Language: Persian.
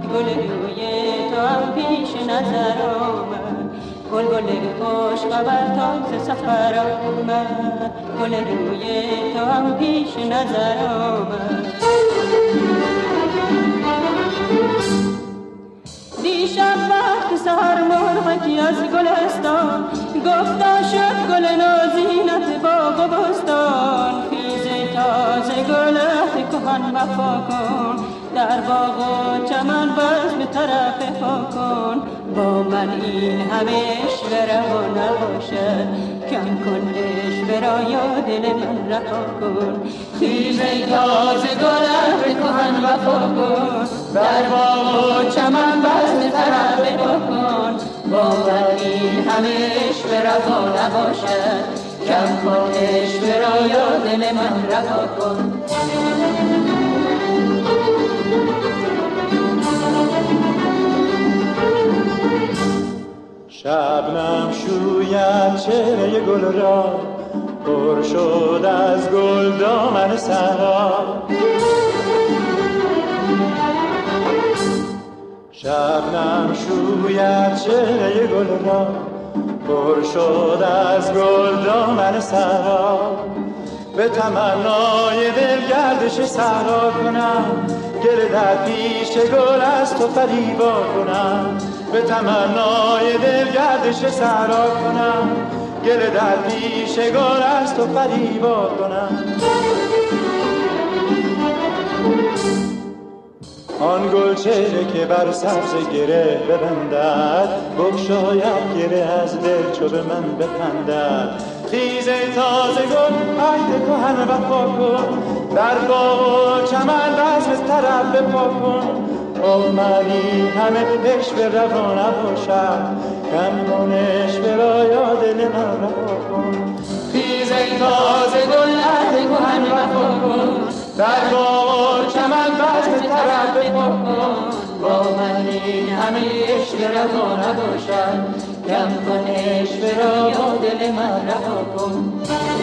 گل روی تو هم پیش نظر آمد، بلبل خوش خبر تازه سفر آمد، گل روی تو هم پیش نظر آمد. دیشب وقت سحر مرغکی از گلستان گفتا شد گل نازینت باغ و بستان، خیز تازه گلت کهن وفا کن، در باغ و چمن بزم طرف پا کن، با من این همه عشق رها نباشد، کم کن عشق را یا دل من رها کن، خیز تازه گلت کهن وفا کن، در باغ و چمن بزم طرف پا کن، با من این همه عشق رها نباشد، کم کن عشق را یا دل من رها کن. شبنم شوید چهره گل را، پر شد از گل دامن صحرا. شبنم شوید چهره گل را، پر شد از گل دامن صحرا. به تمنای دل گردش صحرا کنم، گل در پیش گل از تو فریبا کنم. به تمنای دل گردش صحرا کنم، گل در پیش گل از تو فریبا کنم. آن گل چهره که بر سبز گره ببندد، بگشاید گره از دل چو به من بخندد. خیز تازه گل عهد کهن وفا کن، در باغ و چمن بزم طرب بپا کن. من همه عشق روا نباشد، کم کن عشق را یا دل من رها کن. خیز تازه گل عهد کهن وفا کن، در باغ و چمن بزم طرب بپا کن، با من این همه عشق روا نباشد، کم کن عشق را یا دل من رها کن.